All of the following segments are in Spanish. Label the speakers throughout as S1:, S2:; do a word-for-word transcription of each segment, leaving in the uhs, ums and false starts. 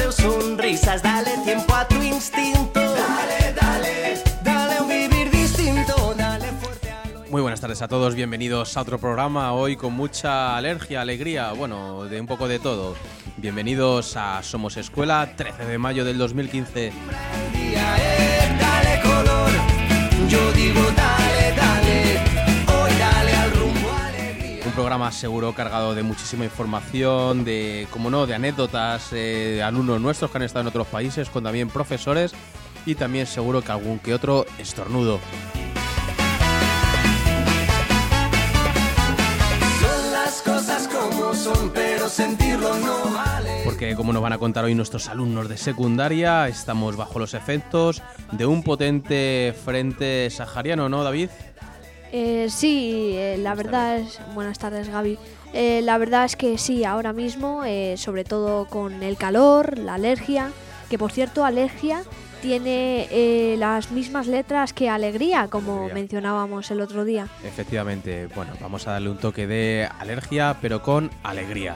S1: o sonrisas, dale tiempo a tu instinto. Dale, dale, dale un vivir distinto, dale fuerte a lo...
S2: Muy buenas tardes a todos, bienvenidos a otro programa, hoy con mucha alergia, alegría, bueno, de un poco de todo. Bienvenidos a Somos Escuela, trece de mayo del dos mil quince.
S1: Dale color, yo digo dale, dale, hoy dale al rumbo alegría.
S2: Un programa seguro cargado de muchísima información, de, como no, de anécdotas, eh, de alumnos nuestros que han estado en otros países, con también profesores y también seguro que algún que otro estornudo.
S1: Son las cosas como son, pero sentirlo no vale.
S2: Porque como nos van a contar hoy nuestros alumnos de secundaria, estamos bajo los efectos de un potente frente sahariano, ¿no, David?
S3: Eh, sí, eh, la verdad es... Buenas tardes, Gaby. Eh, la verdad es que sí, ahora mismo, eh, sobre todo con el calor, la alergia, que por cierto, alergia tiene eh, las mismas letras que alegría, como
S2: Alegría.
S3: mencionábamos el otro día.
S2: Efectivamente, bueno, vamos a darle un toque de alergia, pero con alegría.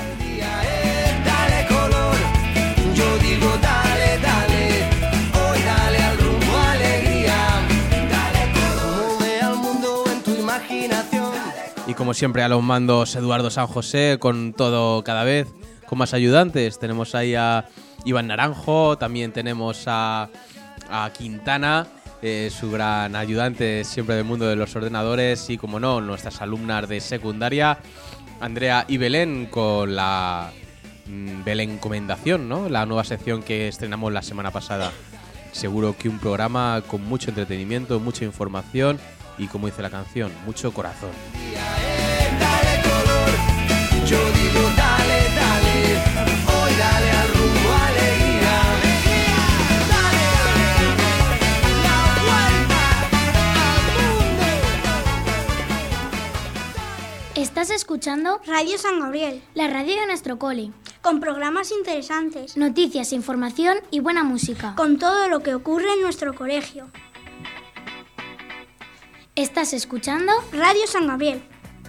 S1: Dale color, yo digo dale, dale, hoy dale al rumbo alegría. Dale color, mueve al mundo en tu imaginación.
S2: Y como siempre a los mandos Eduardo San José, con todo cada vez, con más ayudantes. Tenemos ahí a Iván Naranjo, también tenemos a, a Quintana, eh, su gran ayudante siempre del mundo de los ordenadores, y como no, nuestras alumnas de secundaria, Andrea y Belén, con la mm, Belén Comendación, ¿no? La nueva sección que estrenamos la semana pasada. Seguro que un programa con mucho entretenimiento, mucha información y, como dice la canción, mucho corazón.
S1: Dale color, yo digo dale, dale, hoy dale al rumbo alegría. Dale, la vuelta al mundo.
S4: Estás escuchando
S5: Radio San Gabriel,
S4: la radio de nuestro cole.
S5: con programas interesantes,
S4: Noticias, información y buena música.
S5: con todo lo que ocurre en nuestro colegio.
S4: Estás escuchando
S5: Radio San Gabriel.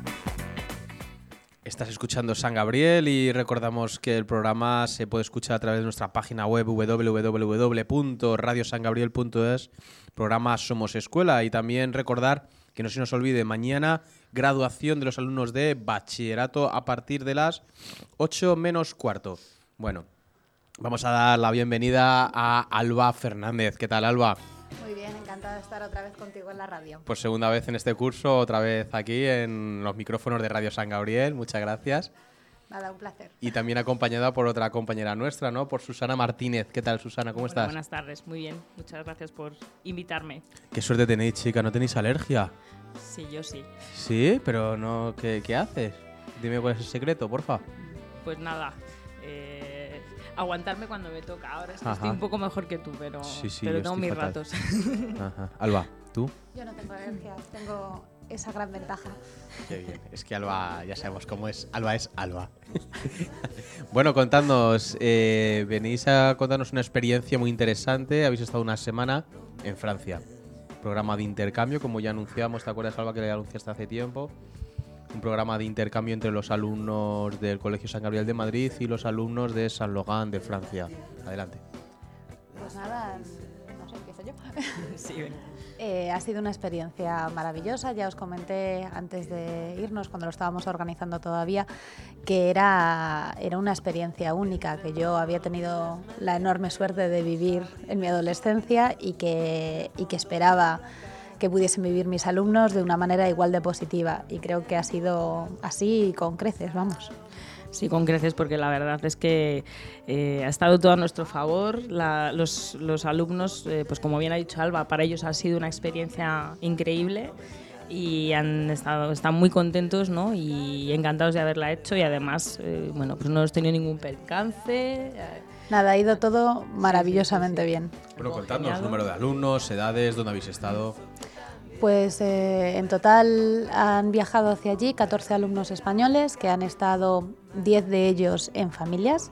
S2: Estás escuchando San Gabriel y recordamos que el programa se puede escuchar a través de nuestra página web doble u doble u doble u punto radio san gabriel punto es, programa Somos Escuela, y también recordar que no se nos olvide, mañana graduación de los alumnos de bachillerato a partir de las ocho menos cuarto. Bueno, vamos a dar la bienvenida a Alba Fernández. ¿Qué tal, Alba?
S6: Muy bien, encantada de estar otra vez contigo en la radio.
S2: Por segunda vez en este curso, otra vez aquí en los micrófonos de Radio San Gabriel. Muchas gracias.
S6: Nada, un placer.
S2: Y también acompañada por otra compañera nuestra, ¿no? Por Susana Martínez. ¿Qué tal, Susana? ¿Cómo
S7: Hola,
S2: estás?
S7: Buenas tardes, muy bien. Muchas gracias por invitarme.
S2: Qué suerte tenéis, chica. ¿No tenéis alergia?
S7: Sí, yo sí.
S2: Sí, pero no. ¿Qué, qué haces? Dime cuál es el secreto, porfa.
S7: Pues nada, eh, aguantarme cuando me toca. Ahora es que
S2: Ajá.
S7: estoy un poco mejor que tú, pero,
S2: Sí, sí,
S7: pero
S2: yo
S7: tengo
S2: estoy
S7: mis
S2: fatal.
S7: ratos.
S2: Ajá. Alba, ¿tú?
S6: Yo no tengo alergias, tengo esa gran ventaja.
S2: Qué bien. Es que Alba, ya sabemos cómo es. Alba es Alba. Bueno, contadnos. Eh, venís a contarnos una experiencia muy interesante. Habéis estado una semana en Francia. Programa de intercambio, como ya anunciamos. ¿Te acuerdas, Alba, que le anunciaste hace tiempo? Un programa de intercambio entre los alumnos del Colegio San Gabriel de Madrid y los alumnos de San Logan de Francia. Adelante.
S6: Pues nada, no sé, empiezo yo.
S7: Sí, ven.
S6: Eh, ha sido una experiencia maravillosa. Ya os comenté antes de irnos, cuando lo estábamos organizando todavía, que era, era una experiencia única, que yo había tenido la enorme suerte de vivir en mi adolescencia y que, y que esperaba que pudiesen vivir mis alumnos de una manera igual de positiva. Y creo que ha sido así con creces, vamos.
S7: Sí, con creces, porque la verdad es que eh, ha estado todo a nuestro favor. La, los, los alumnos, eh, pues como bien ha dicho Alba, para ellos ha sido una experiencia increíble y han estado, están muy contentos, ¿no? Y encantados de haberla hecho, y además, eh, bueno, pues no hemos tenido ningún percance. eh,
S6: Nada, ha ido todo maravillosamente bien.
S2: Bueno,
S7: Todo
S2: contadnos
S7: genial.
S2: número de alumnos, edades, dónde habéis estado.
S6: Pues eh, en total han viajado hacia allí catorce alumnos españoles, que han estado diez de ellos en familias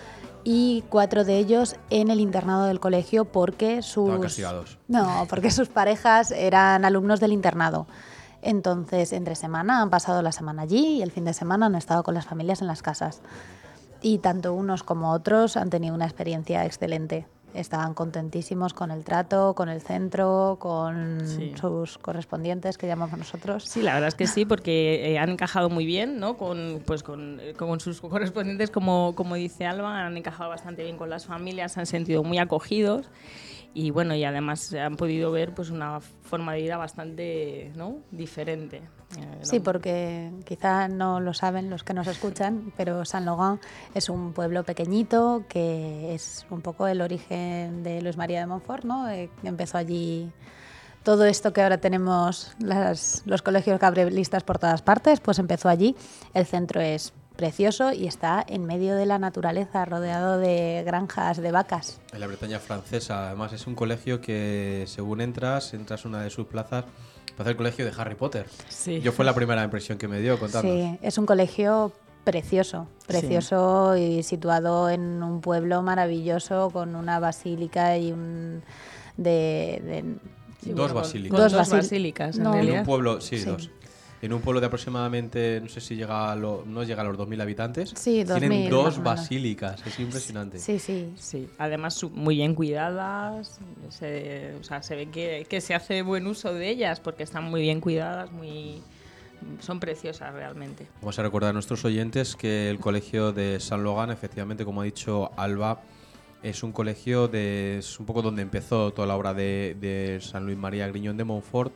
S6: y cuatro de ellos en el internado del colegio porque sus...
S2: Estaban castigados.
S6: No, porque sus parejas eran alumnos del internado. Entonces, entre semana han pasado la semana allí y el fin de semana han estado con las familias en las casas. y tanto unos como otros han tenido una experiencia excelente. Estaban contentísimos con el trato, con el centro, con
S7: Sí.
S6: sus correspondientes, que llamamos nosotros.
S7: Sí, la verdad es que sí, porque eh, han encajado muy bien, ¿no? Con, pues con, eh, con sus correspondientes, como, como dice Alba, han encajado bastante bien con las familias, se han sentido muy acogidos y bueno, y además han podido ver pues una forma de vida bastante, ¿no?, diferente. Eh,
S6: Sí,
S7: ¿no?
S6: porque quizá no lo saben los que nos escuchan, pero Saint-Laurent es un pueblo pequeñito que es un poco el origen de Luis María de Montfort, ¿no? Eh, empezó allí todo esto que ahora tenemos las, los colegios gabrielistas por todas partes, pues empezó allí. El centro es precioso y está en medio de la naturaleza, rodeado de granjas de vacas.
S2: En la Bretaña francesa, además es un colegio que según entras, entras a una de sus plazas, parece el colegio de Harry Potter.
S7: Sí.
S2: Yo fue la primera impresión que me dio contando.
S6: Sí, es un colegio precioso, precioso y situado en un pueblo maravilloso con una basílica y un de, de-
S7: Sí,
S2: Dos
S7: bueno, con-
S2: basílicas.
S7: con
S6: Dos
S7: Dos,
S6: basil-
S7: basílicas, en
S6: No.
S2: En
S7: realidad.
S2: un pueblo, sí,
S6: Sí.
S2: dos. En un pueblo de aproximadamente, no sé si llega a lo, no llega a los dos mil habitantes.
S6: Sí, dos
S2: Tienen
S6: mil,
S2: dos
S6: más o menos.
S2: basílicas, es impresionante.
S6: Sí, sí.
S7: Sí, además su- muy bien cuidadas, se, o sea, se ve que, que se hace buen uso de ellas porque están muy bien cuidadas, muy son preciosas realmente.
S2: Vamos a recordar a nuestros oyentes que el colegio de Saint-Laurent, efectivamente, como ha dicho Alba, es un colegio de, es un poco donde empezó toda la obra de, de San Luis María Griñón de Montfort.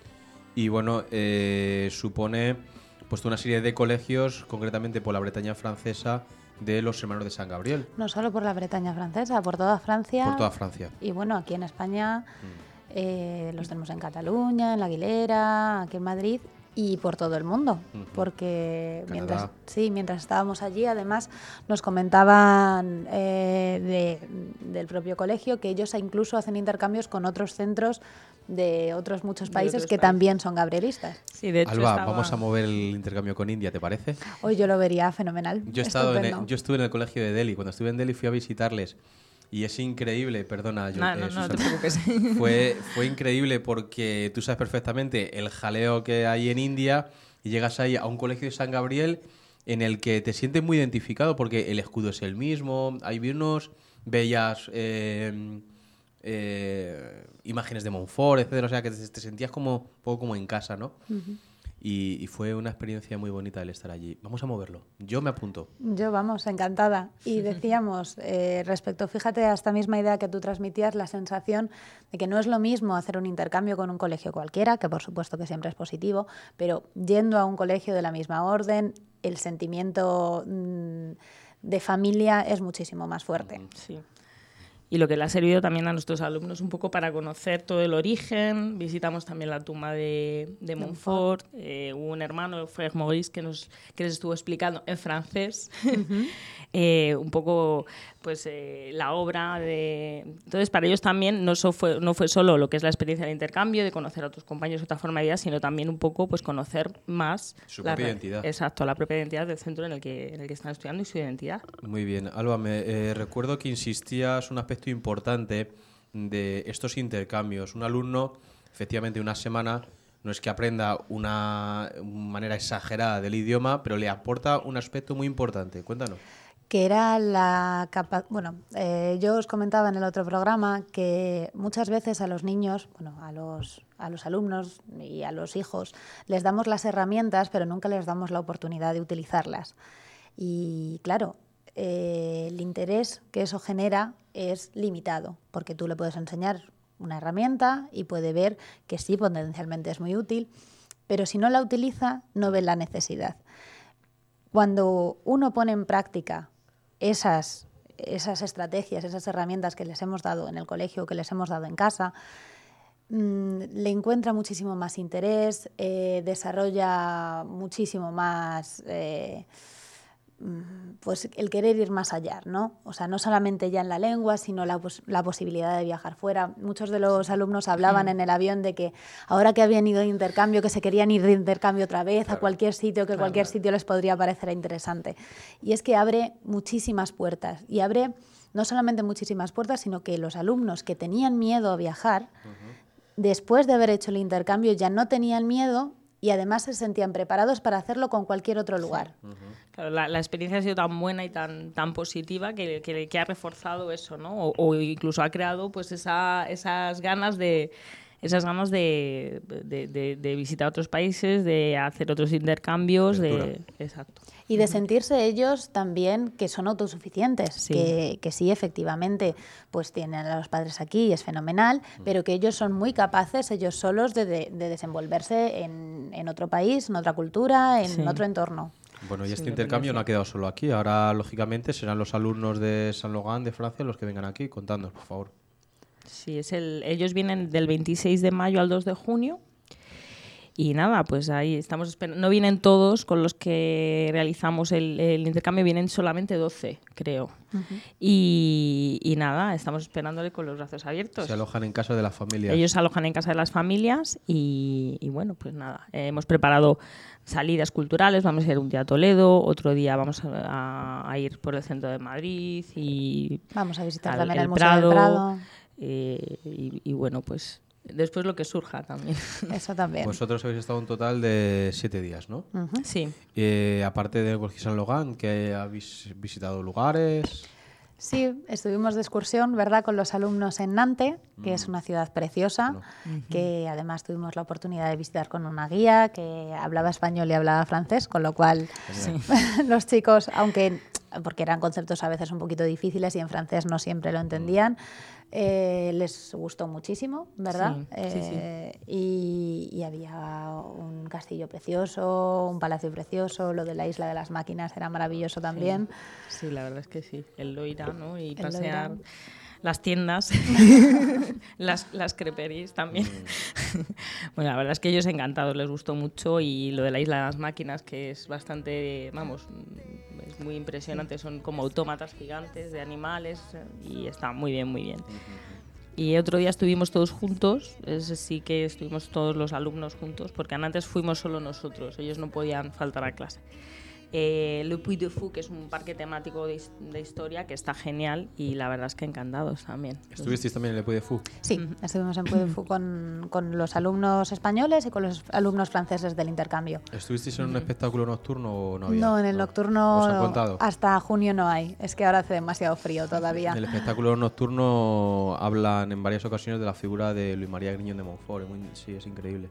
S2: Y bueno, eh, supone pues toda una serie de colegios, concretamente por la Bretaña francesa, de los hermanos de San Gabriel,
S6: No solo por la Bretaña francesa, por toda Francia.
S2: por toda Francia.
S6: Y bueno, aquí en España eh, los tenemos en Cataluña, en La Aguilera, aquí en Madrid y por todo el mundo.
S2: Ujú.
S6: Porque
S2: Canadá.
S6: mientras, sí, mientras estábamos allí, además nos comentaban eh, de- del propio colegio que ellos incluso hacen intercambios con otros centros de otros muchos
S7: De
S6: países
S7: otros
S6: que
S7: países.
S6: también son gabrielistas.
S7: Sí, de hecho
S2: Alba,
S7: estaba-
S2: vamos a mover el intercambio con India, ¿te parece?
S6: Hoy yo lo vería fenomenal.
S2: Yo, he estado en el-
S6: Estupendo.
S2: yo estuve en el colegio de Delhi. Cuando estuve en Delhi fui a visitarles. Y es increíble, perdona, yo,
S7: No,
S2: eh,
S7: no, no te
S2: Susana.
S7: preocupes.
S2: Fue, fue increíble porque tú sabes perfectamente el jaleo que hay en India y llegas ahí a un colegio de San Gabriel en el que te sientes muy identificado porque el escudo es el mismo, hay unos bellas eh, eh, imágenes de Montfort, etcétera, o sea que te, te sentías como un poco como en casa, ¿no? y, y fue una experiencia muy bonita el estar allí. Vamos a moverlo. Yo me apunto.
S6: Yo, vamos, encantada. Y decíamos, eh, respecto, fíjate, a esta misma idea que tú transmitías, la sensación de que no es lo mismo hacer un intercambio con un colegio cualquiera, que por supuesto que siempre es positivo, pero yendo a un colegio de la misma orden, el sentimiento mm, de familia es muchísimo más fuerte.
S7: Sí. Y lo que le ha servido también a nuestros alumnos un poco para conocer todo el origen. Visitamos también la tumba de, de Montfort. Eh, hubo un hermano, Frère Maurice, que nos que les estuvo explicando en francés eh, un poco pues eh, la obra. De... Entonces, para ellos también no, so fue, no fue solo lo que es la experiencia del intercambio, de conocer a otros compañeros de otra forma de vida, sino también un poco pues conocer más
S2: Su
S7: la
S2: propia
S7: re-
S2: identidad.
S7: Exacto, la propia identidad del centro en el que, en el que están estudiando y su identidad.
S2: Muy bien. Alba, me eh, recuerdo que insistías un aspecto importante de estos intercambios. Un alumno, efectivamente, una semana no es que aprenda una manera exagerada del idioma, pero le aporta un aspecto muy importante. Cuéntanos.
S6: Que era la capa bueno, eh, yo os comentaba en el otro programa que muchas veces a los niños, bueno, a los, a los alumnos y a los hijos les damos las herramientas, pero nunca les damos la oportunidad de utilizarlas. Y claro, eh, el interés que eso genera es limitado, porque tú le puedes enseñar una herramienta y puede ver que sí, potencialmente es muy útil, pero si no la utiliza, no ve la necesidad. Cuando uno pone en práctica esas, esas estrategias, esas herramientas que les hemos dado en el colegio, que les hemos dado en casa, mmm, le encuentra muchísimo más interés, eh, desarrolla muchísimo más eh, pues el querer ir más allá, ¿no? O sea, no solamente ya en la lengua, sino la, pos la posibilidad de viajar fuera. Muchos de los alumnos hablaban en el avión de que ahora que habían ido de intercambio, que se querían ir de intercambio otra vez
S2: Claro.
S6: a cualquier sitio, que
S2: Claro,
S6: cualquier
S2: claro.
S6: sitio les podría parecer interesante. Y es que abre muchísimas puertas y abre no solamente muchísimas puertas, sino que los alumnos que tenían miedo a viajar, después de haber hecho el intercambio ya no tenían miedo y además se sentían preparados para hacerlo con cualquier otro lugar.
S7: Sí. Uh-huh. Claro, la, la experiencia ha sido tan buena y tan, tan positiva que, que, que ha reforzado eso, ¿no? O, o incluso ha creado pues esa, esas ganas de esas ganas de, de, de, de visitar otros países, de hacer otros intercambios, de, exacto.
S6: Y de sentirse ellos también que son autosuficientes, sí. Que, que sí, efectivamente, pues tienen a los padres aquí y es fenomenal, pero que ellos son muy capaces, ellos solos, de, de, de desenvolverse en, en otro país, en otra cultura, en sí. otro entorno.
S2: Bueno, y este sí, intercambio no ha quedado solo aquí. Ahora, lógicamente, serán los alumnos de Saint-Logan, de Francia, los que vengan aquí. Contadnos, por favor.
S7: Sí, es el, ellos vienen del veintiséis de mayo al dos de junio. Y nada, pues ahí estamos esperando. No vienen todos con los que realizamos el, el intercambio, vienen solamente doce, creo. Uh-huh. Y, y nada, estamos esperándole con los brazos abiertos.
S2: Se alojan en casa de las familias.
S7: Ellos se alojan en casa de las familias y, y bueno, pues nada, eh, hemos preparado salidas culturales, vamos a ir un día a Toledo, otro día vamos a, a ir por el centro de Madrid y
S6: vamos a visitar
S7: al,
S6: también el,
S7: el
S6: Museo
S7: Prado,
S6: del Prado.
S7: Eh, y, y bueno, pues después lo que surja también.
S6: Eso también.
S2: Vosotros habéis estado un total de siete días, ¿no?
S7: Uh-huh. Sí.
S2: Eh, aparte de Colegio Saint-Logan, ¿que habéis visitado lugares?
S6: Sí, estuvimos de excursión, ¿verdad?, con los alumnos en Nantes, que mm. es una ciudad preciosa, no. que además tuvimos la oportunidad de visitar con una guía que hablaba español y hablaba francés, con lo cual sí. los chicos, aunque porque eran conceptos a veces un poquito difíciles y en francés no siempre lo entendían, eh, les gustó muchísimo, ¿verdad?
S7: Sí,
S6: eh,
S7: sí, sí.
S6: Y, y había un castillo precioso, un palacio precioso, lo de la Isla de las Máquinas era maravilloso también.
S7: Sí, sí, la verdad es que sí, el Loira, ¿no? Y
S6: el
S7: pasear
S6: Loira.
S7: Las tiendas, las, las creperies también. Mm. Bueno, la verdad es que ellos encantados, les gustó mucho, y lo de la Isla de las Máquinas, que es bastante, vamos, es muy impresionante, son como autómatas gigantes de animales y está muy bien, muy bien. Y otro día estuvimos todos juntos, ese sí que estuvimos todos los alumnos juntos, porque antes fuimos solo nosotros, ellos no podían faltar a clase. Eh, Le Puy de Fou, que es un parque temático de, de historia que está genial, y la verdad es que encantados también.
S2: ¿Estuvisteis también en Le Puy de Fou?
S6: Sí, uh-huh. estuvimos en Puy de Fou con, con los alumnos españoles y con los alumnos franceses del intercambio.
S2: ¿Estuvisteis en un uh-huh. espectáculo nocturno o no había?
S6: No, en el
S2: no.
S6: nocturno
S2: ¿Os han contado?
S6: Hasta junio no hay, es que ahora hace demasiado frío todavía.
S2: En el espectáculo nocturno hablan en varias ocasiones de la figura de Luis María Griñón de Montfort, muy, sí, es increíble.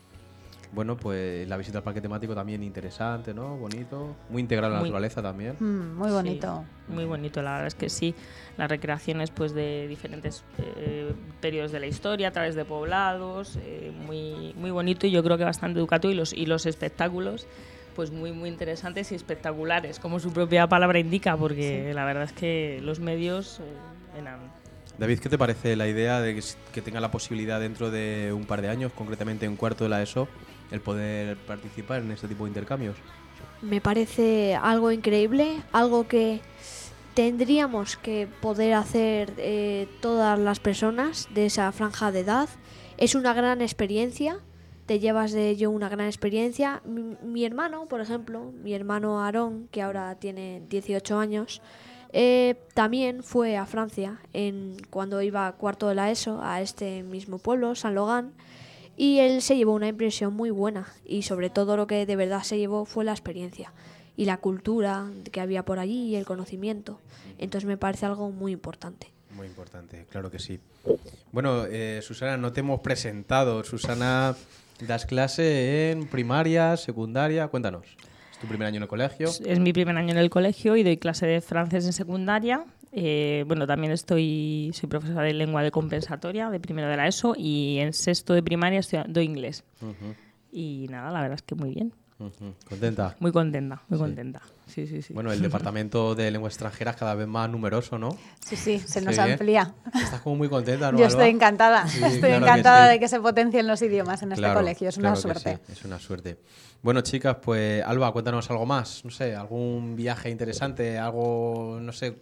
S2: Bueno, pues la visita al parque temático también interesante, ¿no? Bonito. Muy integral a la muy, naturaleza también.
S6: Mm, muy bonito.
S7: Sí, muy bonito, la verdad es que sí. Las recreaciones pues de diferentes eh, periodos de la historia, a través de poblados, eh, muy, muy bonito, y yo creo que bastante educativo, y los, y los espectáculos pues muy, muy interesantes y espectaculares, como su propia palabra indica, porque sí. la verdad es que los medios eh, eran...
S2: David, ¿qué te parece la idea de que, que tenga la posibilidad dentro de un par de años, concretamente en cuarto de la ESO, el poder participar en este tipo de intercambios?
S3: Me parece algo increíble, algo que tendríamos que poder hacer eh, todas las personas de esa franja de edad. Es una gran experiencia, te llevas de ello una gran experiencia. Mi, mi hermano, por ejemplo, mi hermano Aarón, que ahora tiene dieciocho años, Eh, también fue a Francia en, cuando iba a cuarto de la ESO, a este mismo pueblo, Saint-Logan, y él se llevó una impresión muy buena, y sobre todo lo que de verdad se llevó fue la experiencia y la cultura que había por allí y el conocimiento. Entonces me parece algo muy importante.
S2: Muy importante, claro que sí. Bueno, eh, Susana, no te hemos presentado. Susana, das clase en primaria, secundaria, cuéntanos. ¿Tu primer año en el colegio?
S7: Es mi primer año en el colegio y doy clase de francés en secundaria. Eh, bueno, también estoy soy profesora de lengua de compensatoria de primero de la ESO, y en sexto de primaria estoy, doy inglés. Uh-huh. Y nada, la verdad es que muy bien.
S2: Uh-huh. ¿Contenta?
S7: Muy contenta, muy
S2: sí.
S7: contenta. Sí, sí, sí.
S2: Bueno, el departamento de lenguas extranjeras cada vez más numeroso, ¿no?
S6: Sí, sí, se nos
S2: sí,
S6: amplía.
S2: ¿eh? Estás como muy contenta, ¿no,
S6: Yo
S2: Alba?
S6: estoy encantada.
S2: Sí,
S6: estoy
S2: claro
S6: encantada
S2: sí.
S6: de que se potencien los idiomas en
S2: claro,
S6: este colegio. Es
S2: claro
S6: una suerte.
S2: Sí, es una suerte. Bueno, chicas, pues Alba, cuéntanos algo más. No sé, algún viaje interesante, algo, no sé.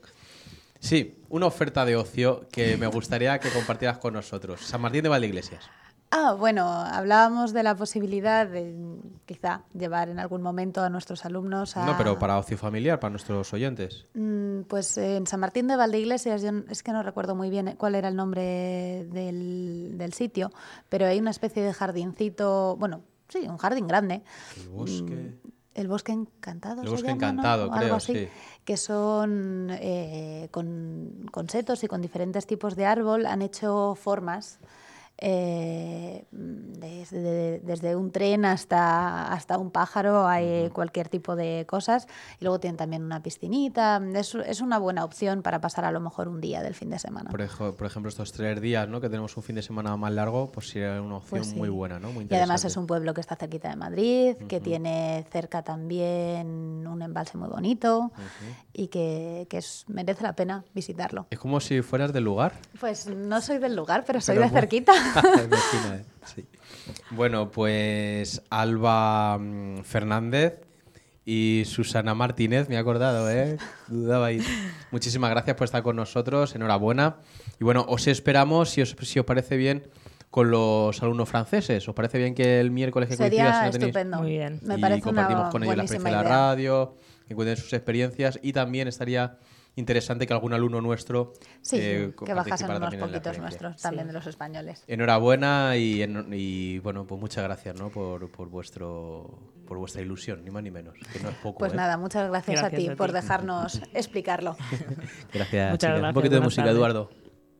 S2: Sí, una oferta de ocio que me gustaría que compartieras con nosotros. San Martín de Valdeiglesias.
S6: Ah, bueno, hablábamos de la posibilidad de quizá llevar en algún momento a nuestros alumnos a...
S2: No, pero para ocio familiar, para nuestros oyentes.
S6: Mm, pues en San Martín de Valdeiglesias, yo es que no recuerdo muy bien cuál era el nombre del, del sitio, pero hay una especie de jardincito, bueno, sí, un jardín grande.
S2: El bosque...
S6: El bosque encantado.
S2: El
S6: se
S2: bosque
S6: llama,
S2: encantado,
S6: ¿no?
S2: creo,
S6: Algo así,
S2: sí.
S6: Que son eh, con, con setos y con diferentes tipos de árbol. Han hecho formas eh, desde, desde un tren hasta, hasta un pájaro, hay uh-huh. cualquier tipo de cosas. Y luego tienen también una piscinita. Es, es una buena opción para pasar a lo mejor un día del fin de semana.
S2: Por, ejo, por ejemplo, estos tres días, ¿no? Que tenemos un fin de semana más largo, pues sería una opción
S6: pues sí.
S2: muy buena, ¿no? Muy
S6: interesante. Y además es un pueblo que está cerquita de Madrid, uh-huh. que tiene cerca también un embalse muy bonito uh-huh. y que, que es, merece la pena visitarlo.
S2: Es como si fueras del lugar.
S6: Pues no soy del lugar, pero soy
S2: pero
S6: de
S2: muy...
S6: cerquita.
S2: Imagina, sí. Bueno, pues Alba mmm, Fernández y Susana Martínez, me he acordado, ¿eh? Dudaba ahí. Muchísimas gracias por estar con nosotros, enhorabuena. Y bueno, os esperamos, si os, si os parece bien, con los alumnos franceses. ¿Os parece bien que el miércoles que
S6: Sería
S2: coincida, si no
S6: estupendo.
S7: Muy bien.
S6: Me
S2: y
S6: parece
S2: compartimos
S6: una
S2: con ellos la experiencia de la radio, que cuenten sus experiencias y también estaría interesante que algún alumno nuestro
S6: sí,
S2: eh,
S6: que bajasen unos poquitos nuestros también sí. de los españoles.
S2: Enhorabuena y, y bueno, pues muchas gracias, ¿no? por, por vuestro por vuestra ilusión, ni más ni menos, que no es poco.
S6: Pues
S2: ¿eh?
S6: nada, muchas gracias, gracias a, ti a ti por dejarnos explicarlo.
S2: Gracias,
S7: muchas gracias.
S2: Un poquito de música, tardes. Eduardo.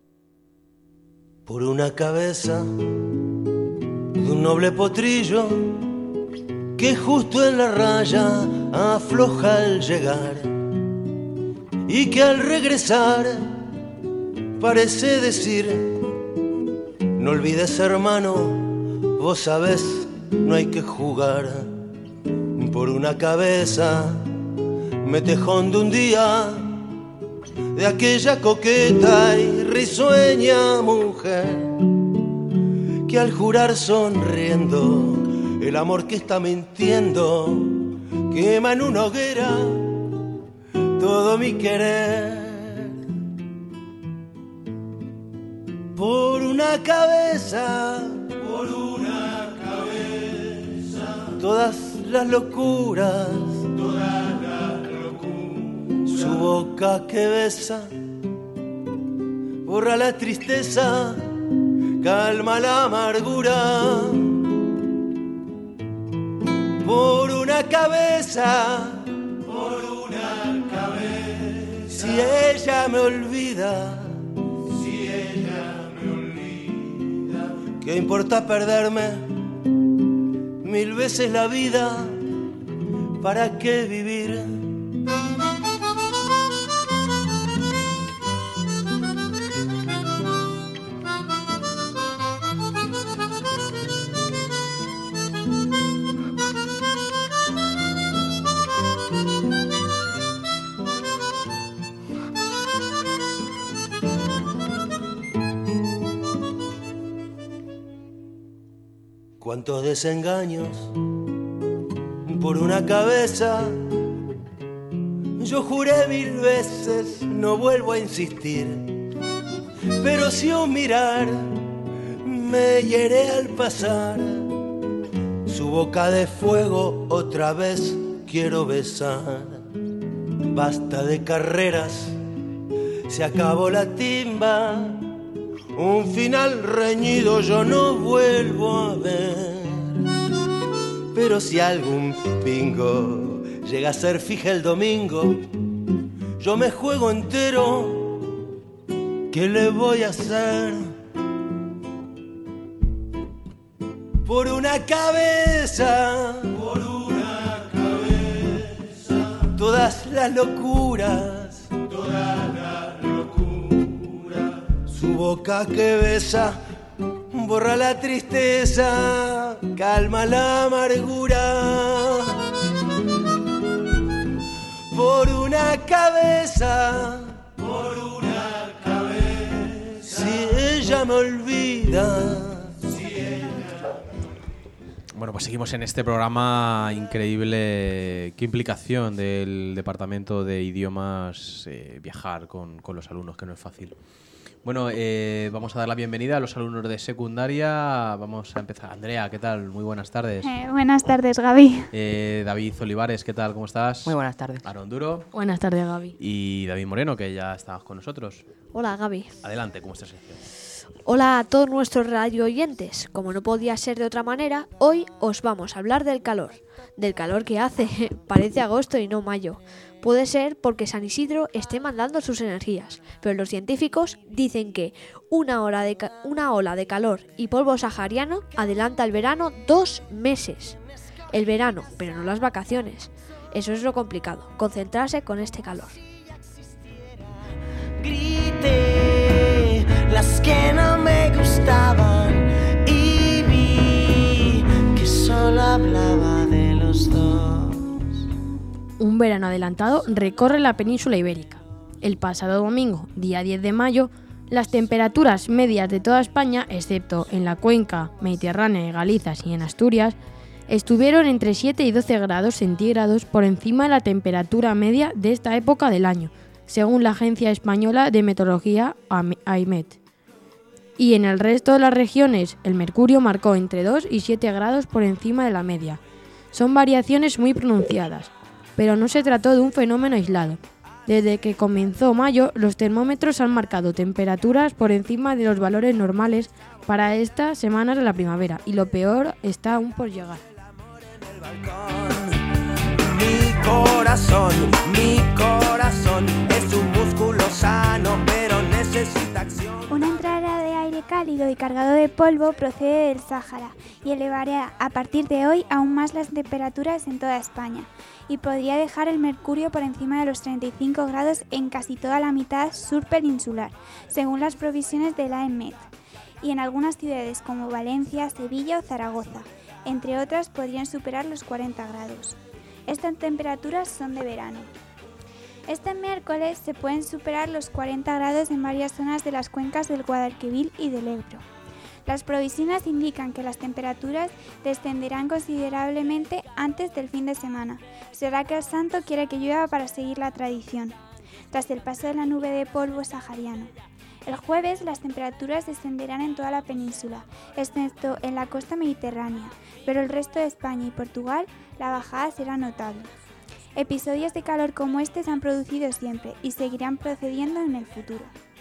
S1: Por una cabeza de un noble potrillo que justo en la raya afloja al llegar y que al regresar parece decir: no olvides, hermano, vos sabés, no hay que jugar. Por una cabeza me tejón de un día de aquella coqueta y risueña mujer que al jurar sonriendo el amor que está mintiendo quema en una hoguera todo mi querer. Por una cabeza, por una cabeza, todas las locuras, todas las locuras, su boca que besa, borra la tristeza, calma la amargura. Por una cabeza, por una cabeza, si ella me olvida, si ella me olvida, ¿qué importa perderme mil veces la vida? ¿Para qué vivir? Cuántos desengaños por una cabeza. Yo juré mil veces, no vuelvo a insistir, pero si un mirar me hiere al pasar, su boca de fuego otra vez quiero besar. Basta de carreras, se acabó la timba, un final reñido yo no vuelvo a ver. Pero si algún pingo llega a ser fija el domingo, yo me juego entero, ¿qué le voy a hacer? Por una cabeza, por una cabeza, todas las locuras, todas las locuras, su boca que besa, borra la tristeza, calma la amargura. Por una cabeza, por una cabeza, si ella me olvida.
S2: Bueno, pues seguimos en este programa increíble. Qué implicación del Departamento de Idiomas eh, viajar con, con los alumnos, que no es fácil. Bueno, eh, vamos a dar la bienvenida a los alumnos de secundaria. Vamos a empezar. Andrea, ¿qué tal? Muy buenas tardes.
S8: Eh, buenas tardes, Gaby.
S2: Eh, David Olivares, ¿qué tal? ¿Cómo estás?
S9: Muy buenas tardes.
S2: Aaron Duro.
S10: Buenas tardes, Gaby.
S2: Y David Moreno, que ya estabas con nosotros.
S3: Hola, Gaby.
S2: Adelante, ¿cómo estás?
S3: Hola a todos nuestros radio oyentes. Como no podía ser de otra manera, hoy os vamos a hablar del calor. Del calor que hace, parece agosto y no mayo. Puede ser porque San Isidro esté mandando sus energías, pero los científicos dicen que una, hora de ca- una ola de calor y polvo sahariano adelanta el verano dos meses. El verano, pero no las vacaciones. Eso es lo complicado, concentrarse con este calor.
S1: Grité las que no me gustaban y vi que solo hablaba de los dos.
S8: Un verano adelantado recorre la península ibérica. El pasado domingo, día diez de mayo, las temperaturas medias de toda España, excepto en la cuenca mediterránea de Galicia y en Asturias, estuvieron entre siete y doce grados centígrados por encima de la temperatura media de esta época del año, según la Agencia Española de Meteorología AEMET. Y en el resto de las regiones, el mercurio marcó entre dos y siete grados por encima de la media. Son variaciones muy pronunciadas, pero no se trató de un fenómeno aislado. Desde que comenzó mayo, los termómetros han marcado temperaturas por encima de los valores normales para estas semanas de la primavera, y lo peor está aún por llegar.
S1: Mi corazón, mi corazón es un músculo sano, pero necesita acción.
S9: Una entrada de aire cálido y cargado de polvo procede del Sáhara y elevará a partir de hoy aún más las temperaturas en toda España y podría dejar el mercurio por encima de los treinta y cinco grados en casi toda la mitad sur peninsular, según las previsiones de la AEMET, y en algunas ciudades como Valencia, Sevilla o Zaragoza. Entre otras, podrían superar los cuarenta grados. Estas temperaturas son de verano. Este miércoles se pueden superar los cuarenta grados en varias zonas de las cuencas del Guadalquivir y del Ebro. Las previsiones indican que las temperaturas descenderán considerablemente antes del fin de semana. Será que el santo quiere que llueva para seguir la tradición, tras el paso de la nube de polvo sahariano. El jueves las temperaturas descenderán en toda la península, excepto en la costa mediterránea, pero el resto de España y Portugal la bajada será notable. Episodios de calor como este se han producido siempre y seguirán procediendo en el futuro.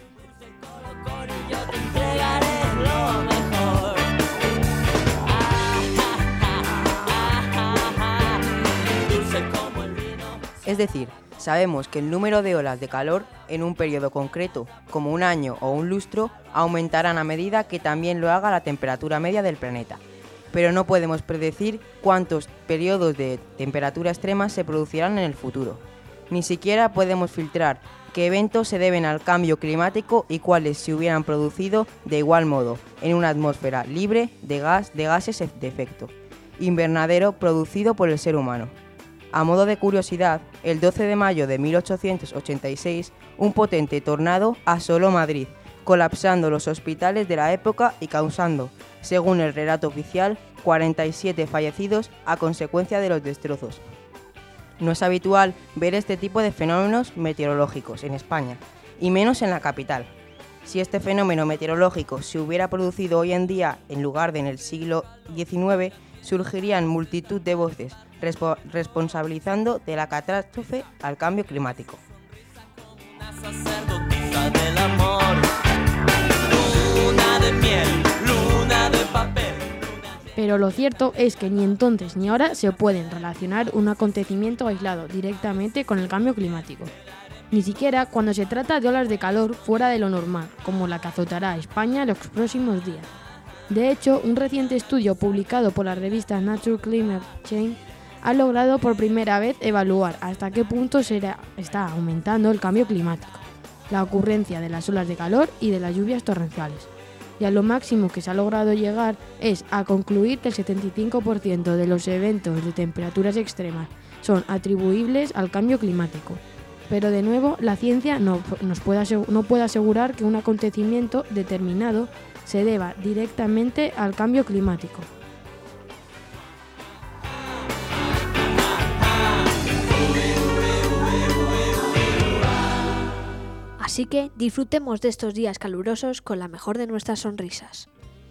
S10: Es decir, sabemos que el número de olas de calor en un periodo concreto, como un año o un lustro, aumentarán a medida que también lo haga la temperatura media del planeta. Pero no podemos predecir cuántos periodos de temperatura extrema se producirán en el futuro. Ni siquiera podemos filtrar qué eventos se deben al cambio climático y cuáles se hubieran producido de igual modo en una atmósfera libre de gas de gases de efecto invernadero producido por el ser humano. A modo de curiosidad, el doce de mayo de mil ochocientos ochenta y seis, un potente tornado asoló Madrid, colapsando los hospitales de la época y causando, según el relato oficial, cuarenta y siete fallecidos a consecuencia de los destrozos. No es habitual ver este tipo de fenómenos meteorológicos en España, y menos en la capital. Si este fenómeno meteorológico se hubiera producido hoy en día en lugar de en el siglo diecinueve, surgirían multitud de voces respo- responsabilizando de la catástrofe al cambio climático.
S1: Una sacerdotisa del amor, luna de miel, luna de papel.
S8: Pero lo cierto es que ni entonces ni ahora se pueden relacionar un acontecimiento aislado directamente con el cambio climático. Ni siquiera cuando se trata de olas de calor fuera de lo normal, como la que azotará a España en los próximos días. De hecho, un reciente estudio publicado por la revista Nature Climate Change ha logrado por primera vez evaluar hasta qué punto será, está aumentando el cambio climático, la ocurrencia de las olas de calor y de las lluvias torrenciales. Y a lo máximo que se ha logrado llegar es a concluir que el setenta y cinco por ciento de los eventos de temperaturas extremas son atribuibles al cambio climático. Pero de nuevo, la ciencia no, nos puede asegu- no puede asegurar que un acontecimiento determinado se deba directamente al cambio climático.
S3: Así que disfrutemos de estos días calurosos con la mejor de nuestras sonrisas.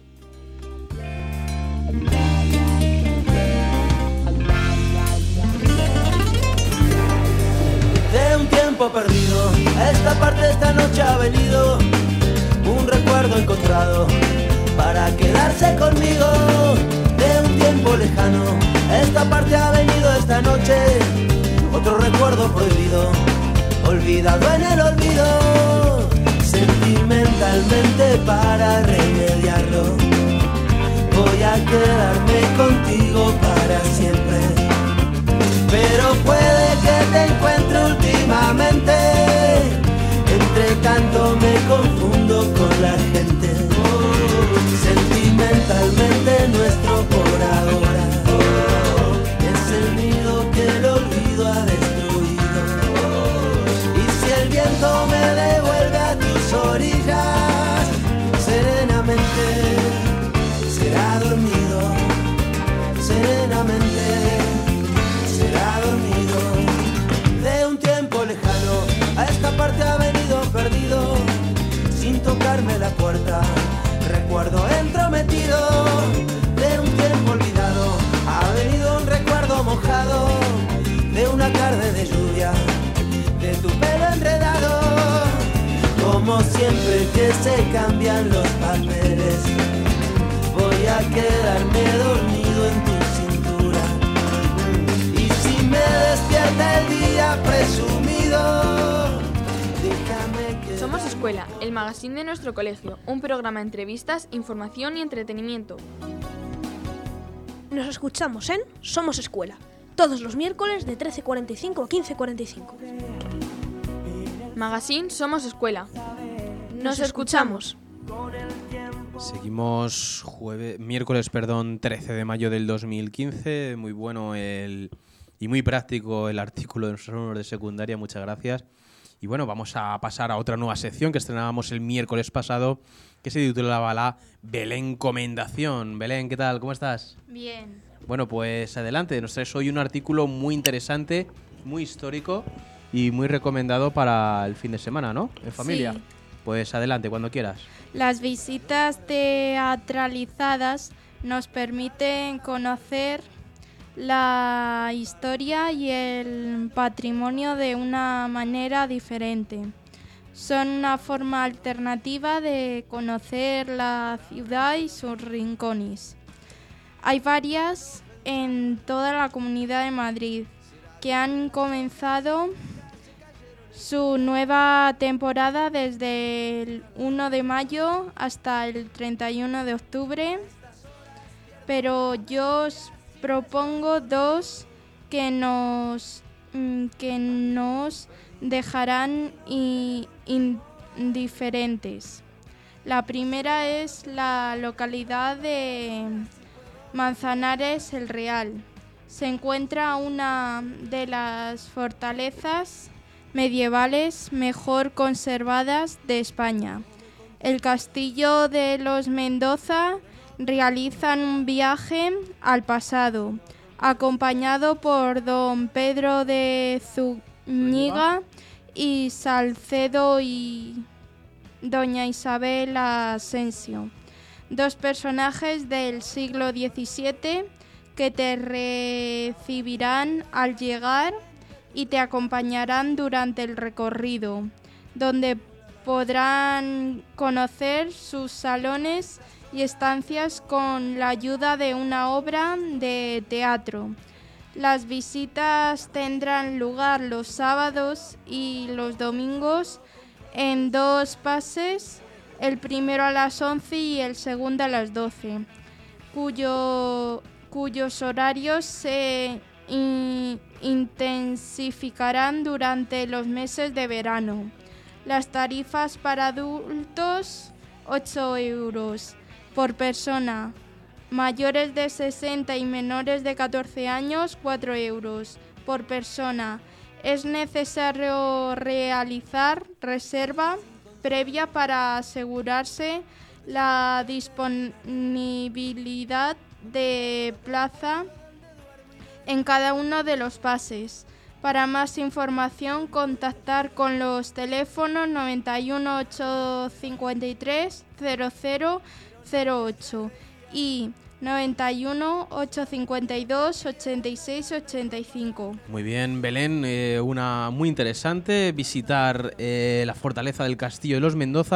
S1: De un tiempo perdido, a esta parte esta noche ha venido un recuerdo encontrado. llegado para quedarse conmigo de un tiempo lejano. Esta parte ha venido esta noche, otro recuerdo prohibido, olvidado en el olvido. Sentimentalmente para remediarlo, voy a quedarme contigo para siempre. Pero puede que te encuentre últimamente, entre tanto me confundo con la gente. Sentimentalmente nuestro por ahora es el nido que el olvido ha destruido. Y si el viento me devuelve a tus orillas, serenamente será dormido, serenamente será dormido. De un tiempo lejano a esta parte ha venido perdido, sin tocarme la puerta, recuerdo entrometido. De un tiempo olvidado ha venido un recuerdo mojado, de una tarde de lluvia, de tu pelo enredado. Como siempre que se cambian los papeles, voy a quedarme dormido en tu cintura. Y si me despierta el día presumido, déjame que...
S11: Somos Escuela, el magazine de nuestro colegio, un programa de entrevistas, información y entretenimiento.
S12: Nos escuchamos en Somos Escuela, todos los miércoles de trece cuarenta y cinco a quince cuarenta y cinco.
S11: Magazine Somos Escuela. Nos escuchamos.
S2: Seguimos jueves, miércoles, perdón, trece de mayo del dos mil quince. Muy bueno el y muy práctico el artículo de nuestros alumnos de secundaria. Muchas gracias. Y bueno, vamos a pasar a otra nueva sección que estrenábamos el miércoles pasado, que se titulaba la Belén Comendación. Belén, ¿qué tal? ¿Cómo estás?
S13: Bien.
S2: Bueno, pues adelante. Nos traes hoy un artículo muy interesante, muy histórico y muy recomendado para el fin de semana, ¿no? En familia.
S13: Sí.
S2: Pues adelante, cuando quieras.
S13: Las visitas teatralizadas nos permiten conocer la historia y el patrimonio de una manera diferente. Son una forma alternativa de conocer la ciudad y sus rincones. Hay varias en toda la Comunidad de Madrid que han comenzado su nueva temporada desde el primero de mayo hasta el treinta y uno de octubre, pero yo os propongo dos que nos, que nos dejarán i- indiferentes. La primera es la localidad de Manzanares el Real. Se encuentra una de las fortalezas medievales mejor conservadas de España. El castillo de los Mendoza realizan un viaje al pasado, acompañado por don Pedro de Zúñiga y Salcedo y doña Isabel Asensio, dos personajes del siglo diecisiete que te recibirán al llegar y te acompañarán durante el recorrido, donde podrán conocer sus salones y estancias con la ayuda de una obra de teatro. Las visitas tendrán lugar los sábados y los domingos en dos pases, el primero a las once y el segundo a las doce, cuyo, cuyos horarios se in, intensificarán durante los meses de verano. Las tarifas para adultos, ocho euros por persona. Mayores de sesenta y menores de catorce años, cuatro euros por persona. Es necesario realizar reserva previa para asegurarse la disponibilidad de plaza en cada uno de los pases. Para más información, contactar con los teléfonos noventa y uno, ochocientos cincuenta y tres, cero cero cero ocho y noventa y uno, ochocientos cincuenta y dos, ochenta y seis ochenta y cinco.
S2: Muy bien, Belén, eh, una muy interesante, visitar eh, la fortaleza del Castillo de los Mendoza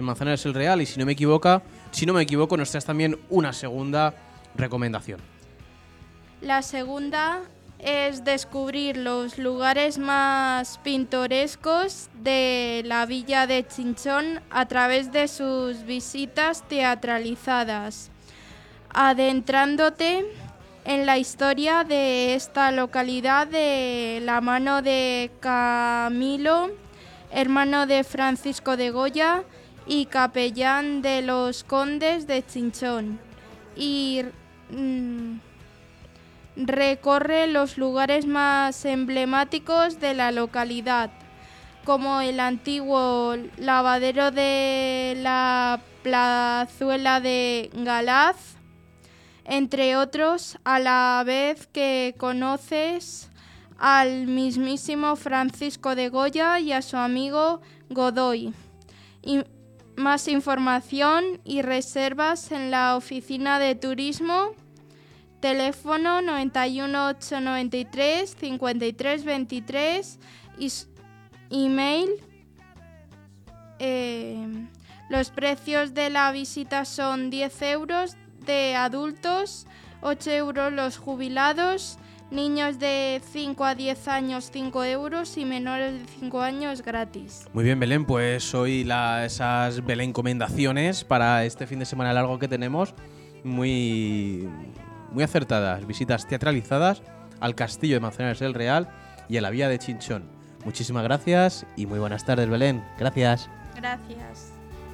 S2: en Manzanares el Real y si no me equivoco, si no me equivoco, nos traes también una segunda recomendación.
S13: La segunda es descubrir los lugares más pintorescos de la villa de Chinchón a través de sus visitas teatralizadas, adentrándote en la historia de esta localidad de la mano de Camilo, hermano de Francisco de Goya y capellán de los condes de Chinchón, y mmm, recorre los lugares más emblemáticos de la localidad, como el antiguo lavadero de la plazuela de Galaz, entre otros, a la vez que conoces al mismísimo Francisco de Goya y a su amigo Godoy. Y más información y reservas en la oficina de turismo. Teléfono noventa y uno, ochocientos noventa y tres, cincuenta y tres veintitrés y email. Eh, los precios de la visita son diez euros de adultos, ocho euros los jubilados, niños de cinco a diez años cinco euros y menores de cinco años gratis.
S2: Muy bien, Belén, pues hoy la, esas Belén recomendaciones para este fin de semana largo que tenemos, muy... muy acertadas, visitas teatralizadas al castillo de Manzanares el Real y a la villa de Chinchón. Muchísimas gracias y muy buenas tardes, Belén. Gracias.
S13: Gracias.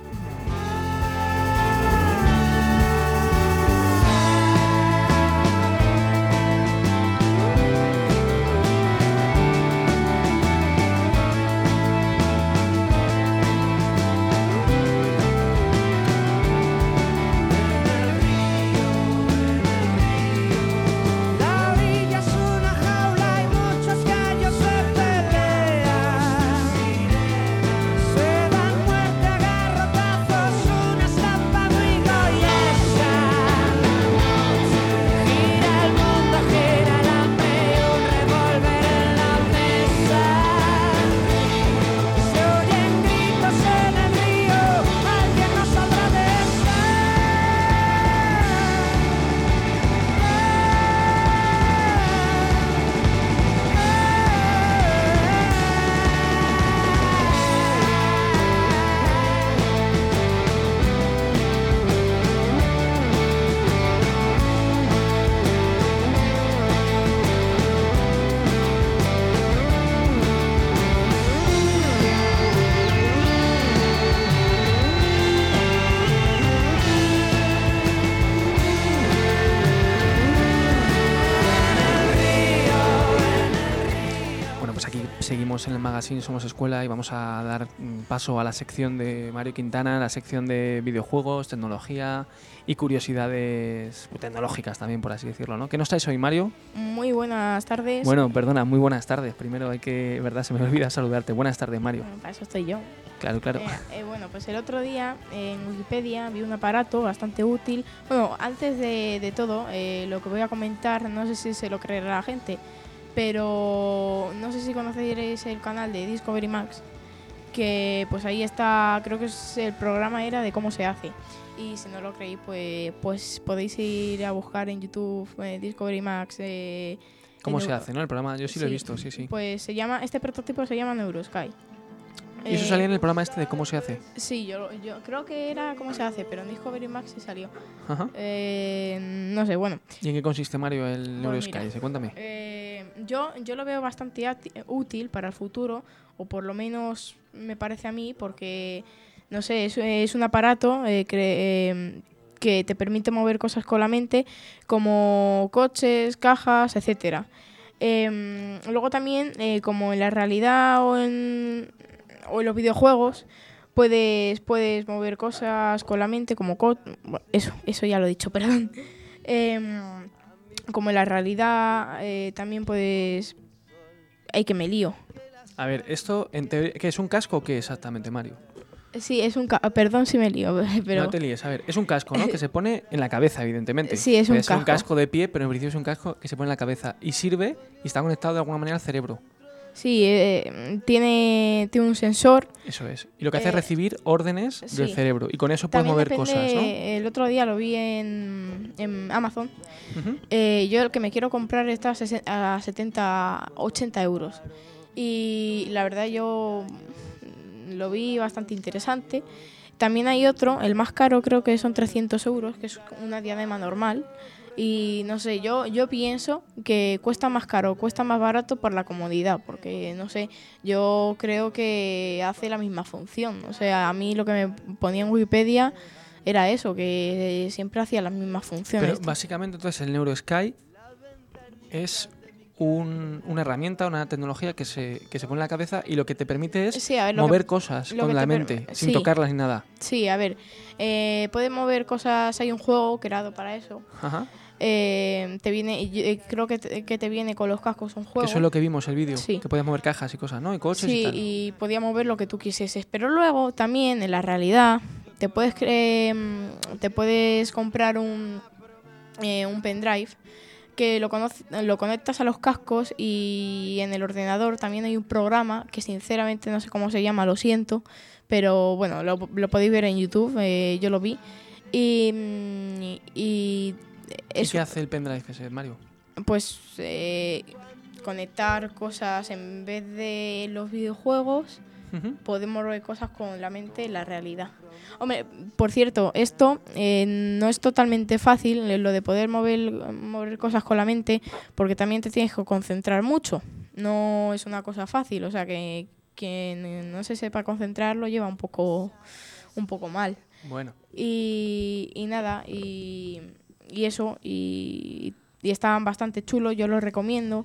S14: Seguimos en el magazine Somos Escuela y vamos a dar paso a la sección de Mario Quintana, la sección de videojuegos, tecnología y curiosidades tecnológicas también, por así decirlo, ¿no? ¿Qué nos traes hoy, Mario?
S15: Muy buenas tardes.
S14: Bueno, perdona, muy buenas tardes. Primero hay que, verdad, se me olvida saludarte. Buenas tardes, Mario.
S15: Bueno, para eso estoy yo.
S14: Claro, claro.
S15: Eh, eh, bueno, pues el otro día en Wikipedia vi un aparato bastante útil. Bueno, antes de, de todo, eh, lo que voy a comentar, no sé si se lo creerá la gente, pero no sé si conoceréis el canal de Discovery Max, que pues ahí está, creo que es el programa era de cómo se hace. Y si no lo creéis, pues, pues podéis ir a buscar en YouTube eh, Discovery Max. Eh,
S14: ¿Cómo
S15: en
S14: se hace, no? El programa, yo sí,
S15: sí
S14: lo he visto, sí, sí.
S15: Pues se llama, este prototipo se llama Neurosky.
S14: ¿Y eso
S15: Eh,
S14: salía en el programa este de cómo se hace?
S15: Sí, yo, yo creo que era cómo se hace, pero en Discovery Max sí salió.
S14: Ajá.
S15: Eh, no sé, bueno.
S14: ¿Y en qué consiste, Mario, el
S15: Pues
S14: Neurosky?
S15: mira,
S14: Cuéntame.
S15: Eh, yo, yo lo veo bastante ati- útil para el futuro, o por lo menos me parece a mí, porque, no sé, es, es un aparato eh, que, eh, que te permite mover cosas con la mente, como coches, cajas, etcétera. Eh, luego también, eh, como en la realidad o en, o en los videojuegos, puedes, puedes mover cosas con la mente, como co- bueno, eso, eso ya lo he dicho, perdón. Eh, como en la realidad eh, también puedes... Ay, que me lío.
S14: A ver, esto, en teoría, ¿qué es un casco o qué exactamente, Mario?
S15: Sí, es un... Ca- perdón si me lío, pero...
S14: No te líes, a ver, es un casco, ¿no? Que se pone en la cabeza, evidentemente.
S15: Sí, es un
S14: Puede ser un
S15: casco.
S14: casco de pie, pero en principio es un casco que se pone en la cabeza y sirve y está conectado de alguna manera al cerebro.
S15: Sí, eh, tiene, tiene un sensor.
S14: Eso es. Y lo que hace
S15: Eh,
S14: es recibir órdenes
S15: sí.
S14: del cerebro. Y con eso puedes
S15: También
S14: mover
S15: depende,
S14: cosas, ¿no?
S15: El otro día lo vi en, en Amazon.
S14: Ujú.
S15: Eh, yo el que me quiero comprar está a sesen- a setenta, ochenta euros. Y la verdad yo lo vi bastante interesante. También hay otro, el más caro creo que son trescientos euros, que es una diadema normal. Y no sé, yo, yo pienso que cuesta más caro, cuesta más barato por la comodidad, porque no sé, yo creo que hace la misma función. O sea, a mí lo que me ponía en Wikipedia era eso, que siempre hacía las mismas funciones.
S14: Pero básicamente entonces el NeuroSky es un- una herramienta, una tecnología que se, que se pone en la cabeza y lo que te permite es
S15: Sí, a ver, lo
S14: mover
S15: que-
S14: cosas
S15: lo
S14: con
S15: que
S14: la
S15: te per-
S14: mente, sin
S15: sí.
S14: tocarlas ni nada.
S15: Sí, a ver, eh, puedes mover cosas, hay un juego creado para eso.
S14: Ajá.
S15: Eh, te viene, y yo, eh, creo que te, que te viene con los cascos un
S14: Que
S15: juego.
S14: eso es lo que vimos el vídeo,
S15: Sí.
S14: que podías mover cajas y cosas, ¿no? Y coches
S15: Sí,
S14: y tal.
S15: y podía mover lo que tú quisieses. Pero luego también en la realidad te puedes cre- mm, te puedes comprar un, eh, un pendrive que lo, conoce- lo conectas a los cascos y en el ordenador también hay un programa que sinceramente no sé cómo se llama, lo siento, pero bueno, lo, lo podéis ver en YouTube, eh, yo lo vi. Y, mm, y, y
S14: ¿Y
S15: eso,
S14: qué hace el pendrive ese, Mario?
S15: pues eh, conectar cosas en vez de los videojuegos.
S14: Ujú.
S15: Podemos ver cosas con la mente en la realidad. Hombre, por cierto, esto eh, no es totalmente fácil, eh, lo de poder mover, mover cosas con la mente, porque también te tienes que concentrar mucho. No es una cosa fácil, o sea que quien no se sepa concentrar lo lleva un poco, un poco mal.
S14: Bueno.
S15: Y, y nada, y, y eso, y, y estaban bastante chulos, yo los recomiendo,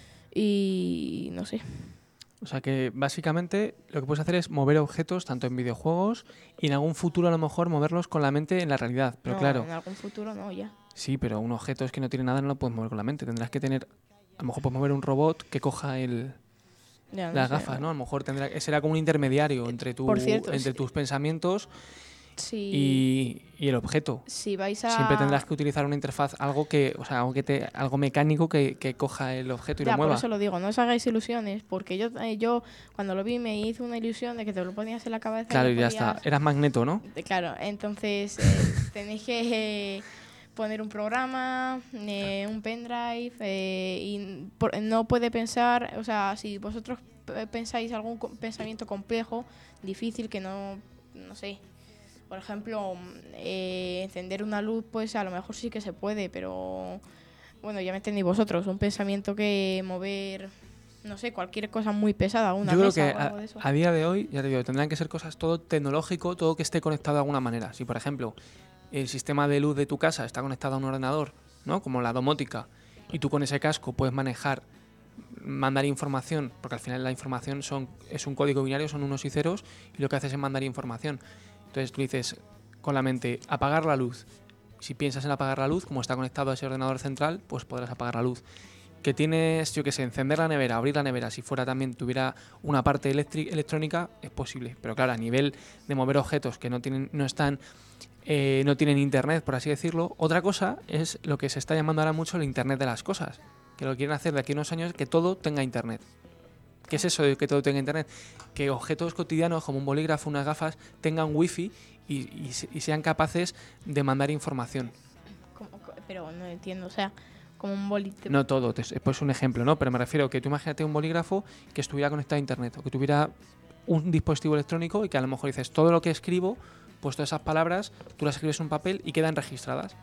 S15: y no sé.
S14: O sea que básicamente lo que puedes hacer es mover objetos tanto en videojuegos y en algún futuro a lo mejor moverlos con la mente en la realidad. Pero
S15: No,
S14: claro,
S15: en algún futuro no, ya.
S14: sí, pero un objeto es que no tiene nada, no lo puedes mover con la mente. Tendrás que tener, a lo mejor puedes mover un robot que coja el,
S15: Ya, no
S14: las
S15: sé,
S14: gafas,
S15: no.
S14: ¿no? A lo mejor tendrá, será como un intermediario entre, tu,
S15: Por cierto,
S14: entre
S15: sí.
S14: tus pensamientos
S15: Sí.
S14: y, y el objeto.
S15: Si vais a...
S14: Siempre tendrás que utilizar una interfaz, algo que, o sea, algo que te, algo mecánico que, que coja el objeto y
S15: Ya,
S14: lo
S15: por
S14: mueva.
S15: eso lo digo, no os hagáis ilusiones, porque yo, eh, yo cuando lo vi me hice una ilusión de que te lo ponías en la cabeza.
S14: Claro,
S15: y
S14: y
S15: lo
S14: ya
S15: podías-
S14: está. Eras Magneto, ¿no?
S15: de- Claro, entonces eh, tenéis que eh, poner un programa, eh, un pendrive, eh, y por- no puede pensar, o sea, si vosotros p- pensáis algún co- pensamiento complejo, difícil, que no, no sé, por ejemplo, eh, encender una luz, pues a lo mejor sí que se puede, pero bueno, ya me entendéis vosotros, un pensamiento que mover, no sé, cualquier cosa muy pesada, una
S14: Yo creo
S15: mesa
S14: que
S15: o algo
S14: a,
S15: de eso.
S14: a día de hoy, ya te digo, tendrán que ser cosas todo tecnológico, todo que esté conectado de alguna manera. Si, por ejemplo, el sistema de luz de tu casa está conectado a un ordenador, ¿no? Como la domótica, y tú con ese casco puedes manejar, mandar información, porque al final la información son es un código binario, son unos y ceros, y lo que haces es mandar información. Entonces tú dices con la mente, apagar la luz. Si piensas en apagar la luz, como está conectado a ese ordenador central, pues podrás apagar la luz. Que tienes, yo qué sé, encender la nevera, abrir la nevera, si fuera también tuviera una parte electri- electrónica, es posible. Pero claro, a nivel de mover objetos que no tienen, no están, eh, no tienen internet, por así decirlo. Otra cosa es lo que se está llamando ahora mucho el internet de las cosas, que lo quieren hacer de aquí a unos años, que todo tenga internet. ¿Qué es eso de que todo tenga internet? Que objetos cotidianos como un bolígrafo, unas gafas, tengan wifi y, y, se- y sean capaces de mandar información.
S15: Como- co- pero no entiendo, o sea, como un bolito.
S14: No todo, te- es pues un ejemplo, ¿no? Pero me refiero que tú imagínate un bolígrafo que estuviera conectado a internet o que tuviera un dispositivo electrónico y que a lo mejor dices todo lo que escribo, pues todas esas palabras, tú las escribes en un papel y quedan registradas.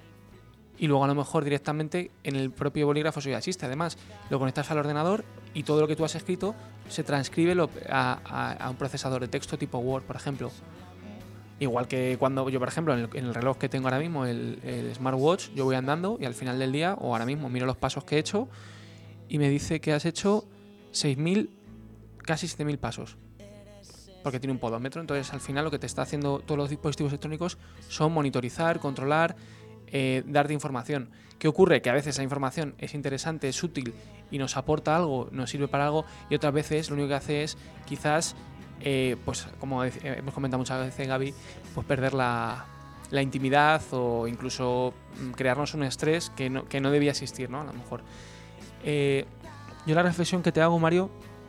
S14: Y luego a lo mejor directamente en el propio bolígrafo eso ya existe. Además, lo conectas al ordenador y todo lo que tú has escrito se transcribe lo- a, a- a un procesador de texto tipo Word, por ejemplo. Igual que cuando yo, por ejemplo, en el, en el reloj que tengo ahora mismo, el, el smartwatch, yo voy andando y al final del día, o ahora mismo, miro los pasos que he hecho y me dice que has hecho seis mil, casi siete mil pasos. Porque tiene un podómetro. Entonces, al final, lo que te está haciendo todos los dispositivos electrónicos son monitorizar, controlar, eh, darte información. ¿Qué ocurre? Que a veces esa información es interesante, es útil y nos aporta algo, nos sirve para algo, y otras veces lo único que hace es quizás, eh, pues como dec- hemos comentado muchas veces, Gaby, pues perder la, la intimidad o incluso mm, crearnos un estrés que no, que no debía existir, ¿no? A lo mejor. Eh, yo la reflexión que te hago, Mario,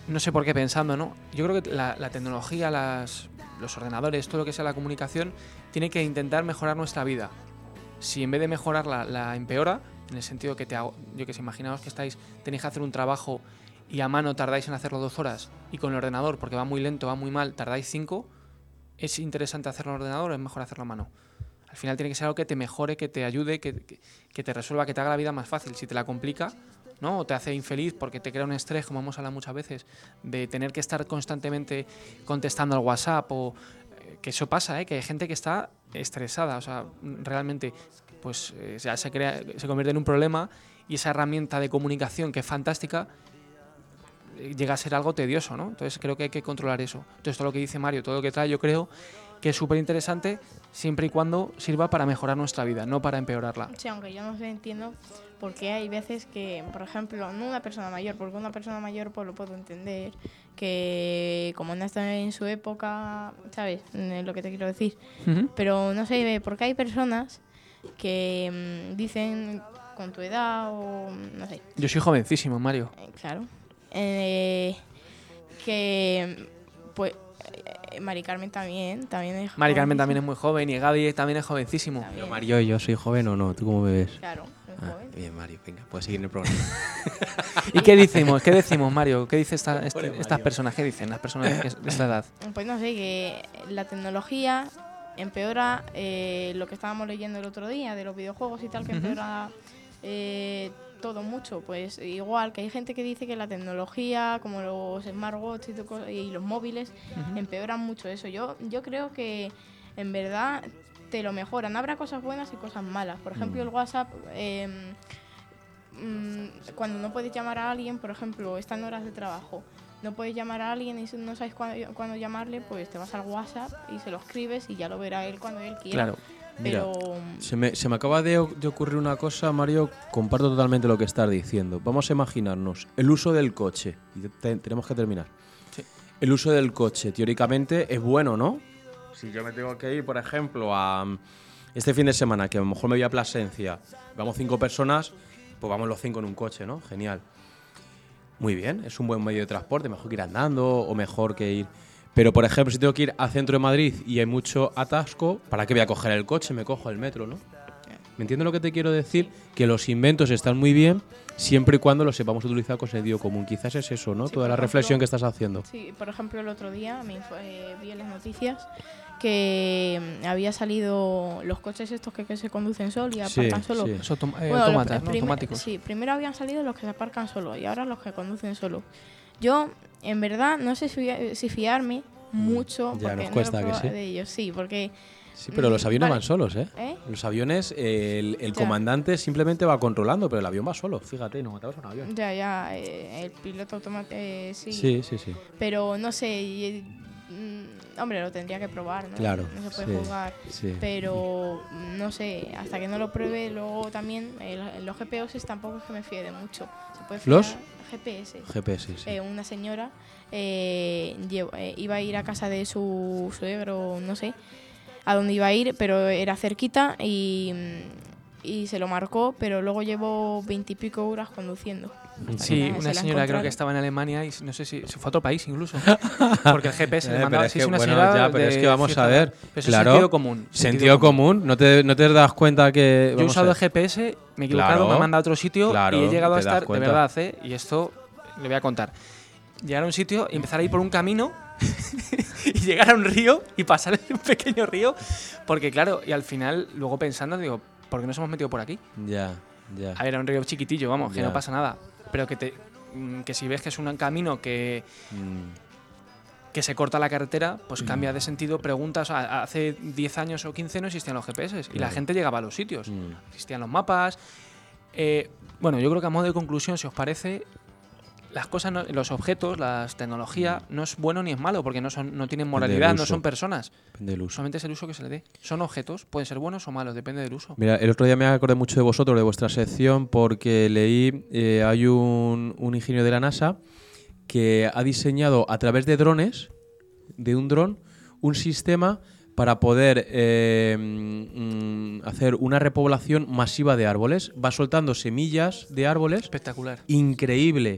S14: no sé por qué pensando, ¿no? Yo creo que la, la tecnología, las, los ordenadores, todo lo que sea la comunicación, tiene que intentar mejorar nuestra vida. Si en vez de mejorarla, la empeora, en el sentido que te hago, yo que sé, imaginaos que estáis, tenéis que hacer un trabajo y a mano tardáis en hacerlo dos horas y con el ordenador, porque va muy lento, va muy mal, tardáis cinco, ¿es interesante hacerlo en el ordenador o es mejor hacerlo a mano? Al final tiene que ser algo que te mejore, que te ayude, que, que, que te resuelva, que te haga la vida más fácil. Si te la complica, ¿no? O te hace infeliz porque te crea un estrés, como hemos hablado muchas veces, de tener que estar constantemente contestando al WhatsApp, o eh, que eso pasa, ¿eh? Que hay gente que está estresada, o sea, realmente pues eh, ya se, crea, se convierte en un problema y esa herramienta de comunicación que es fantástica llega a ser algo tedioso, ¿no? Entonces creo que hay que controlar eso. Entonces todo lo que dice Mario, todo lo que trae, yo creo que es súper interesante siempre y cuando sirva para mejorar nuestra vida, no para empeorarla.
S15: Sí, aunque yo no sé, entiendo por qué hay veces que, por ejemplo, no una persona mayor, porque una persona mayor pues lo puedo entender, que como no está en su época, ¿sabes? Es lo que te quiero decir. Uh-huh. Pero no sé, porque hay personas que mmm, dicen con tu edad o no sé.
S14: Yo soy jovencísimo, Mario.
S15: Eh, claro. Eh, que pues eh, Mari Carmen también, también es
S14: Mari Carmen también es muy joven y Gaby también es jovencísimo.
S2: También. Pero Mario, ¿yo soy joven o no? ¿Tú cómo me ves?
S15: Claro, muy
S2: ah,
S15: joven.
S2: Bien, Mario, venga, puedes seguir en el programa.
S14: ¿Y qué decimos? ¿Qué decimos, Mario? ¿Qué dicen esta, este, estas personas? ¿Qué dicen las personas de esta edad?
S15: Pues no sé, que la tecnología empeora eh, lo que estábamos leyendo el otro día de los videojuegos y tal, que empeora eh, todo mucho. Pues igual que hay gente que dice que la tecnología, como los smartwatches y, y los móviles, uh-huh. empeoran mucho eso. Yo, yo creo que en verdad te lo mejoran. Habrá cosas buenas y cosas malas. Por ejemplo, el WhatsApp, eh, mmm, cuando no puedes llamar a alguien, por ejemplo, está en horas de trabajo, no puedes llamar a alguien y no sabes cuándo, cuándo llamarle, pues te vas al WhatsApp y se lo escribes y ya lo verá él cuando él quiera.
S14: Claro.
S2: Mira,
S15: pero
S2: se me, se me acaba de, de ocurrir una cosa, Mario, comparto totalmente lo que estás diciendo. Vamos a imaginarnos el uso del coche, y te, tenemos que terminar.
S14: Sí.
S2: El uso del coche, teóricamente, es bueno, ¿no? Si yo me tengo que ir, por ejemplo, a este fin de semana, que a lo mejor me voy a Plasencia, vamos cinco personas, pues vamos los cinco en un coche, ¿no? Genial. Muy bien, es un buen medio de transporte, mejor que ir andando o mejor que ir... Pero, por ejemplo, si tengo que ir al centro de Madrid y hay mucho atasco, ¿para qué voy a coger el coche? Me cojo el metro, ¿no? ¿Me entiendes lo que te quiero decir? Que los inventos están muy bien siempre y cuando los sepamos utilizar con sentido común. Quizás es eso, ¿no?
S15: Sí,
S2: Toda la
S15: ejemplo,
S2: reflexión que estás haciendo.
S15: Sí, por ejemplo, el otro día me eh, vi en las noticias que mm, había salido los coches estos que, que se conducen solo y aparcan
S2: sí,
S15: solo.
S2: Sí.
S14: Eso, autom- eh, bueno, autómatas, ¿no?
S15: prim-
S14: Automáticos.
S15: Sí, primero habían salido los que se aparcan solo y ahora los que conducen solo. Yo, en verdad, no sé si, si fiarme mucho
S2: ya
S15: porque
S2: nos cuesta
S15: no lo
S2: que sí.
S15: de ellos, sí, porque
S2: sí, pero los aviones
S15: vale.
S2: van solos, ¿eh?
S15: ¿Eh?
S2: Los aviones, eh, el, el comandante simplemente va controlando, pero el avión va solo. Fíjate, nos matamos a un avión.
S15: Ya, ya, eh, el piloto automático, eh, sí.
S2: Sí, sí, sí.
S15: Pero no sé, y, mm, hombre, lo tendría que probar, ¿no?
S2: Claro.
S15: No se puede
S2: sí,
S15: jugar.
S2: Sí.
S15: Pero no sé, hasta que no lo pruebe, luego también el, los G P S tampoco es que me fíe de mucho. Se puede fiar,
S2: ¿Los?
S15: G P S.
S2: G P S, sí.
S15: Eh, una señora eh, llevo, eh, iba a ir a casa de su suegro, no sé a dónde iba a ir, pero era cerquita y, y se lo marcó, pero luego llevó veintipico horas conduciendo.
S14: Sí,
S15: la,
S14: una
S15: se
S14: señora creo que estaba en Alemania y no sé si se fue a otro país incluso. Porque el G P S le
S2: eh,
S14: mandaba.
S2: pero es
S14: Si
S2: que,
S14: es una
S2: bueno,
S14: señora
S2: ya, pero
S14: de
S2: es que vamos a ver.
S14: Pero
S2: claro,
S14: sentido común.
S2: Sentido,
S14: sentido
S2: común.
S14: común.
S2: ¿No te, ¿No te das cuenta que...?
S14: Yo he usado el G P S, me he equivocado,
S2: claro,
S14: me he mandado a otro sitio
S2: claro,
S14: y he llegado a
S2: te das
S14: estar, de
S2: cuenta.
S14: verdad, ¿eh? Y esto le voy a contar. Llegar a un sitio y empezar a ir por un camino y llegar a un río y pasar un pequeño río. Porque claro, y al final, luego pensando, digo, ¿por qué nos hemos metido por aquí?
S2: Ya, ya.
S14: A ver, era un río chiquitillo, vamos,
S2: ya.
S14: que no pasa nada. Pero que te que si ves que es un camino que...
S2: Mm.
S14: que se corta la carretera, pues mm. cambia de sentido, preguntas, a, hace diez años o quince no existían los G P S claro. y la gente llegaba a los sitios, mm. existían los mapas. Eh, bueno, yo creo que a modo de conclusión, si os parece, las cosas, no, los objetos, la tecnología, no es bueno ni es malo, porque no, son, no tienen moralidad, no son personas.
S2: Depende del uso.
S14: Solamente es el uso que se le dé. Son objetos, pueden ser buenos o malos, depende del uso.
S2: Mira, el otro día me acordé mucho de vosotros, de vuestra sección, porque leí, eh, hay un, un ingeniero de la NASA que ha diseñado a través de drones, de un dron, un sistema para poder eh, mm, hacer una repoblación masiva de árboles. Va soltando semillas de árboles.
S14: Espectacular.
S2: Increíble.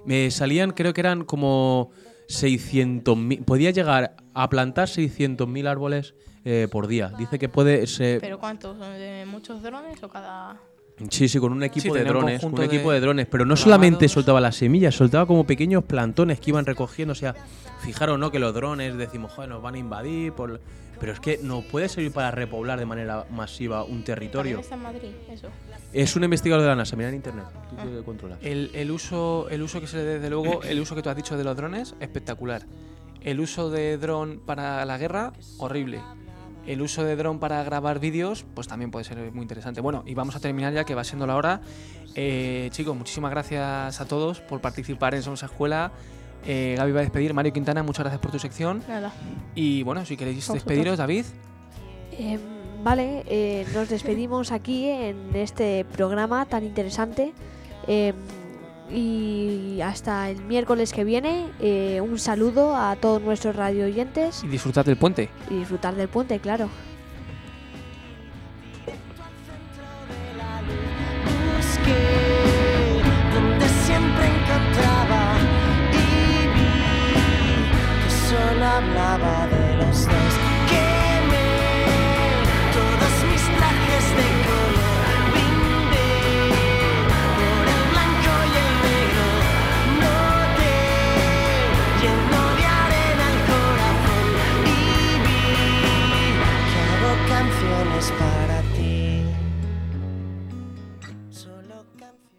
S2: Me salían, creo que eran como seiscientos mil. Podía llegar a plantar seiscientos mil árboles eh, por día. Dice que puede... Se...
S15: ¿Pero cuántos? ¿De muchos drones o cada...?
S2: Sí, sí, con un equipo
S14: Sí,
S2: de
S14: tenía un
S2: drones. Un,
S14: conjunto
S2: equipo
S14: de
S2: de drones. Pero no
S14: programados.
S2: solamente soltaba las semillas, soltaba como pequeños plantones que iban recogiendo. O sea, fijaros, ¿no? Que los drones decimos, joder, nos van a invadir. Por... Pero es que nos puede servir para repoblar de manera masiva un territorio.
S15: ¿También está en Madrid eso?
S2: Es un investigador de la NASA, mira en internet. Tú
S15: Ah.
S2: que controlas.
S14: El, el uso, el uso que se le dé, desde luego, el uso que tú has dicho de los drones, espectacular. El uso de dron para la guerra, horrible. El uso de dron para grabar vídeos, pues también puede ser muy interesante. Bueno, y vamos a terminar ya, que va siendo la hora. Eh, chicos, muchísimas gracias a todos por participar en Somos Escuela. Eh, Gaby va a despedir. Mario Quintana, muchas gracias por tu sección.
S15: Nada.
S14: Y bueno, si queréis
S3: Vosotros.
S14: despediros, David.
S3: Eh, vale, eh, nos despedimos aquí en este programa tan interesante. Eh, y hasta el miércoles que viene, eh, un saludo a todos nuestros radio oyentes
S14: Y disfrutad del puente.
S3: y disfrutar del puente, claro.
S1: Busqué donde siempre encontraba y vi que solo hablaba de los dos.